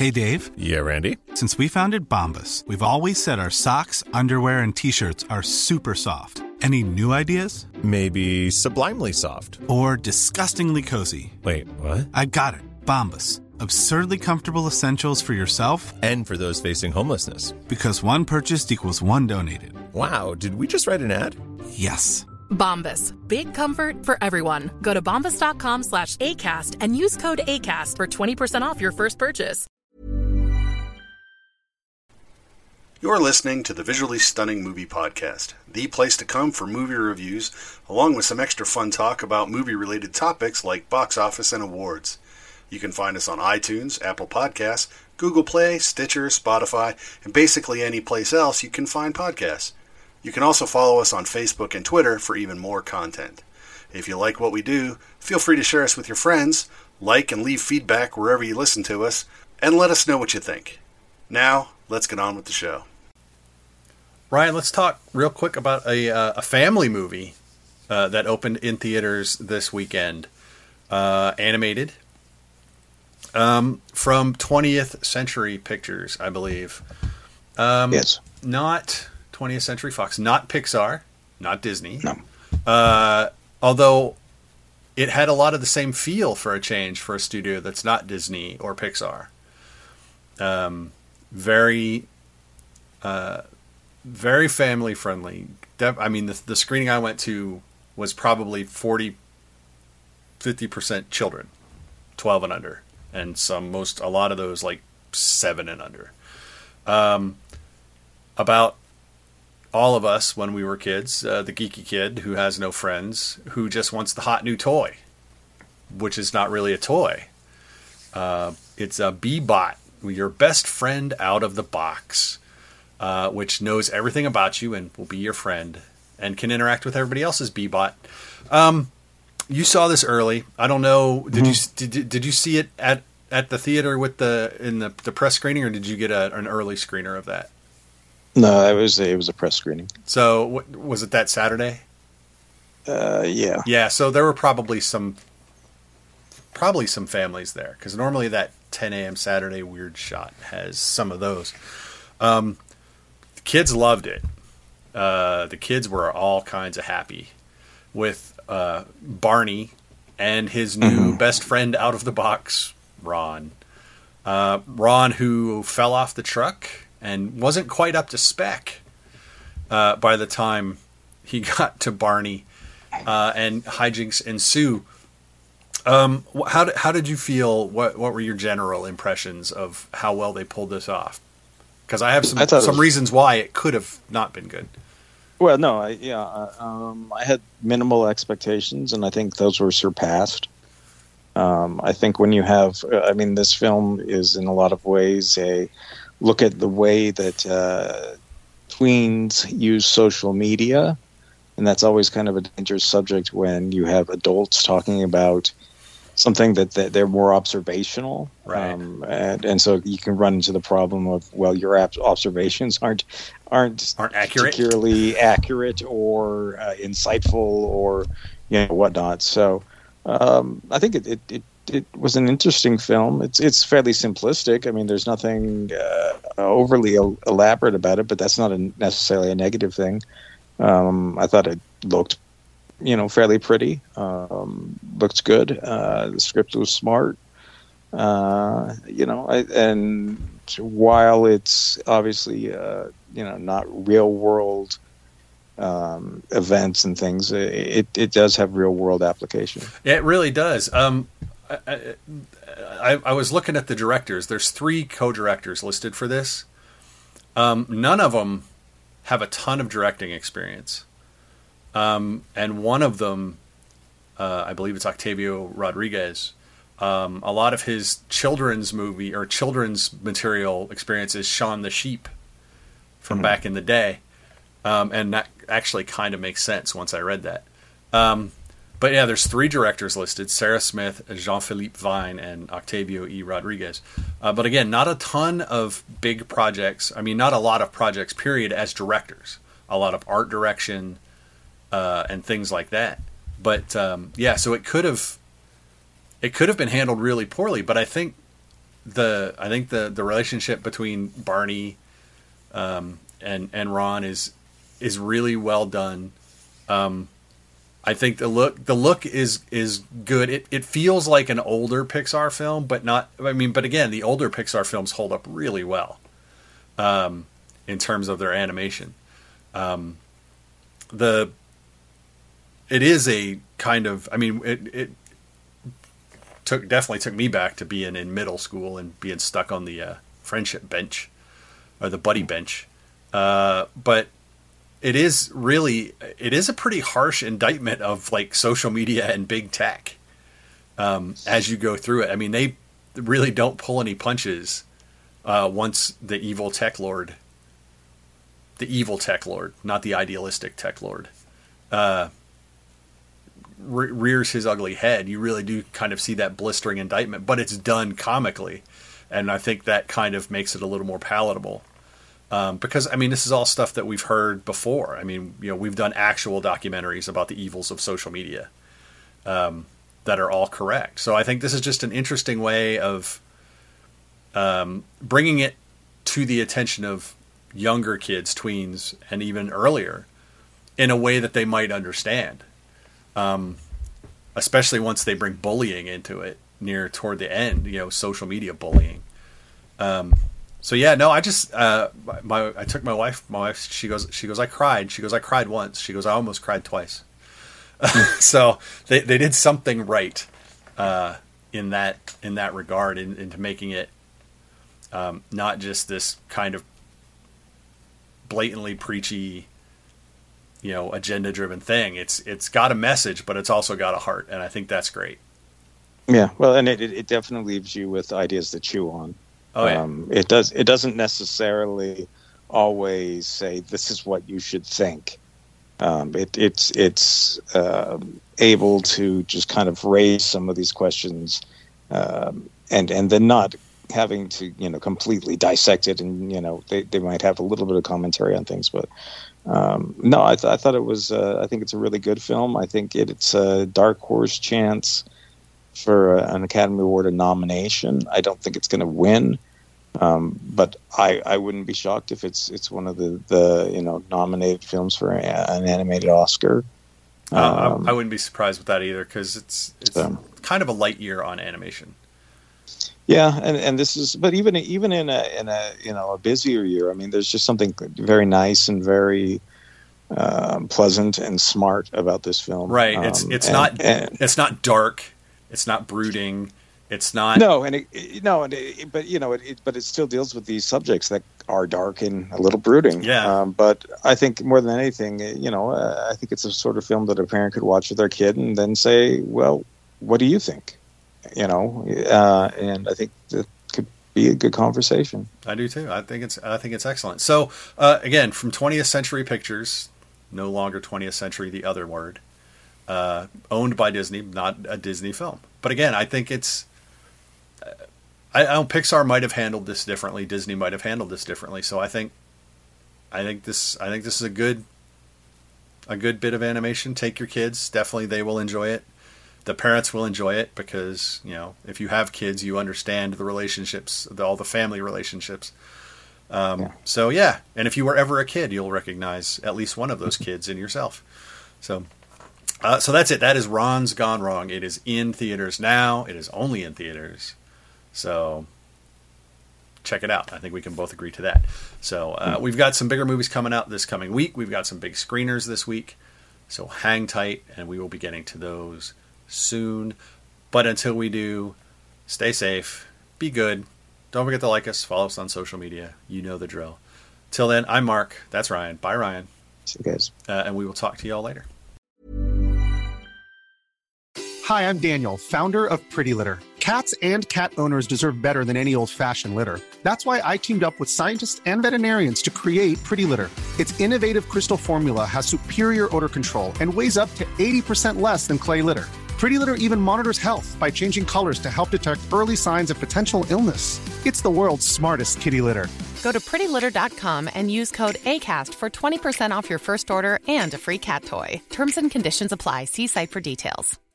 Hey, Dave. Yeah, Randy. Since we founded Bombas, we've always said our socks, underwear, and T-shirts are super soft. Any new ideas? Maybe sublimely soft. Or disgustingly cozy. Wait, what? I got it. Bombas. Absurdly comfortable essentials for yourself and for those facing homelessness. Because one purchased equals one donated. Wow, did we just write an ad? Yes. Bombas. Big comfort for everyone. Go to bombas.com/ACAST and use code ACAST for 20% off your first purchase. You're listening to the Visually Stunning Movie Podcast, the place to come for movie reviews, along with some extra fun talk about movie-related topics like box office and awards. You can find us on iTunes, Apple Podcasts, Google Play, Stitcher, Spotify, and basically any place else you can find podcasts. You can also follow us on Facebook and Twitter for even more content. If you like what we do, feel free to share us with your friends, like and leave feedback wherever you listen to us, and let us know what you think. Now, let's get on with the show. Ryan, let's talk real quick about a family movie that opened in theaters this weekend. Animated. From 20th Century Pictures, I believe. Yes. Not 20th Century Fox, not Pixar, not Disney. No. Although it had a lot of the same feel for a change for a studio that's not Disney or Pixar. Very family friendly. I mean, the screening I went to was probably 50% children, 12 and under, and a lot of those like 7 and under. About all of us when we were kids, the geeky kid who has no friends, who just wants the hot new toy, which is not really a toy. It's a Bee-Bot, your best friend out of the box. Which knows everything about you and will be your friend and can interact with everybody else's Bee-Bot. You saw this early. I don't know. Did you see it at the theater with the press screening, or did you get an early screener of that? No, it was a press screening. So was it that Saturday? Yeah. Yeah. So there were probably some families there, because normally that 10 a.m. Saturday weird shot has some of those. Kids loved it. The kids were all kinds of happy with Barney and his new best friend out of the box, Ron. Ron, who fell off the truck and wasn't quite up to spec by the time he got to Barney, and hijinks ensue. How did you feel? What were your general impressions of how well they pulled this off? Because I have some reasons why it could have not been good. Well, no, I had minimal expectations, and I think those were surpassed. I think when you have, this film is in a lot of ways a look at the way that tweens use social media, and that's always kind of a dangerous subject when you have adults talking about something that they're more observational, right? And so you can run into the problem of, well, your observations aren't accurate, particularly accurate or insightful or whatnot. So I think it was an interesting film. It's fairly simplistic. I mean, there's nothing overly elaborate about it, but that's not necessarily a negative thing. I thought it looked fairly pretty. Looked good. The script was smart. And while it's obviously not real world events and things, it does have real world application. Yeah, it really does. I was looking at the directors. There's 3 co-directors listed for this. None of them have a ton of directing experience. And one of them, I believe it's Octavio Rodriguez. A lot of his children's movie or children's material experience is Shaun the Sheep from back in the day. And that actually kind of makes sense once I read that. But yeah, there's 3 directors listed: Sarah Smith, Jean-Philippe Vine, and Octavio E. Rodriguez. But again, not a ton of big projects. I mean, not a lot of projects, period, as directors. A lot of art direction, and things like that. But so it could have been handled really poorly. But I think I think the relationship between Barney and Ron is really well done. I think the look is good. It feels like an older Pixar film, but again, the older Pixar films hold up really well in terms of their animation. It is a kind of, it definitely took me back to being in middle school and being stuck on the friendship bench or the buddy bench. But it is a pretty harsh indictment of like social media and big tech as you go through it. They really don't pull any punches once the evil tech lord, not the idealistic tech lord, rears his ugly head. You really do kind of see that blistering indictment, but it's done comically. And I think that kind of makes it a little more palatable. Because this is all stuff that we've heard before. We've done actual documentaries about the evils of social media that are all correct. So I think this is just an interesting way of bringing it to the attention of younger kids, tweens, and even earlier in a way that they might understand. Especially once they bring bullying into it toward the end, social media bullying. So yeah, no, I just, I took my wife, she goes, I cried. She goes, I cried once. She goes, I almost cried twice. So they did something right, in that regard, into making it, not just this kind of blatantly preachy, agenda driven thing. It's got a message, but it's also got a heart. And I think that's great. Yeah. Well, and it definitely leaves you with ideas to chew on. Oh, yeah. It doesn't necessarily always say this is what you should think. It's able to just kind of raise some of these questions, and then not having to completely dissect it, and they might have a little bit of commentary on things, but no, I thought it was. I think it's a really good film. I think it's a dark horse chance for an Academy Award nomination. I don't think it's going to win, but I wouldn't be shocked if it's one of the nominated films for an animated Oscar. I wouldn't be surprised with that either, because it's kind of a light year on animation. Yeah, and this is, but even in a busier year, there's just something very nice and very pleasant and smart about this film. Right. It's not dark. It's not brooding. It's not. But it still deals with these subjects that are dark and a little brooding. Yeah. But I think more than anything, I think it's a sort of film that a parent could watch with their kid and then say, "Well, what do you think?" And I think that could be a good conversation. I do too. I think it's excellent. So again, from 20th Century Pictures, no longer 20th Century, the other word. Owned by Disney, not a Disney film. But again, I think it's. Pixar might have handled this differently. Disney might have handled this differently. So I think this is a good bit of animation. Take your kids. Definitely, they will enjoy it. The parents will enjoy it because if you have kids, you understand the relationships, all the family relationships. So yeah, and if you were ever a kid, you'll recognize at least one of those kids in yourself. So that's it. That is Ron's Gone Wrong. It is in theaters now. It is only in theaters. So check it out. I think we can both agree to that. So we've got some bigger movies coming out this coming week. We've got some big screeners this week. So hang tight, and we will be getting to those soon. But until we do, stay safe. Be good. Don't forget to like us. Follow us on social media. You know the drill. Till then, I'm Mark. That's Ryan. Bye, Ryan. See you guys. And we will talk to y'all later. Hi, I'm Daniel, founder of Pretty Litter. Cats and cat owners deserve better than any old-fashioned litter. That's why I teamed up with scientists and veterinarians to create Pretty Litter. Its innovative crystal formula has superior odor control and weighs up to 80% less than clay litter. Pretty Litter even monitors health by changing colors to help detect early signs of potential illness. It's the world's smartest kitty litter. Go to prettylitter.com and use code ACAST for 20% off your first order and a free cat toy. Terms and conditions apply. See site for details.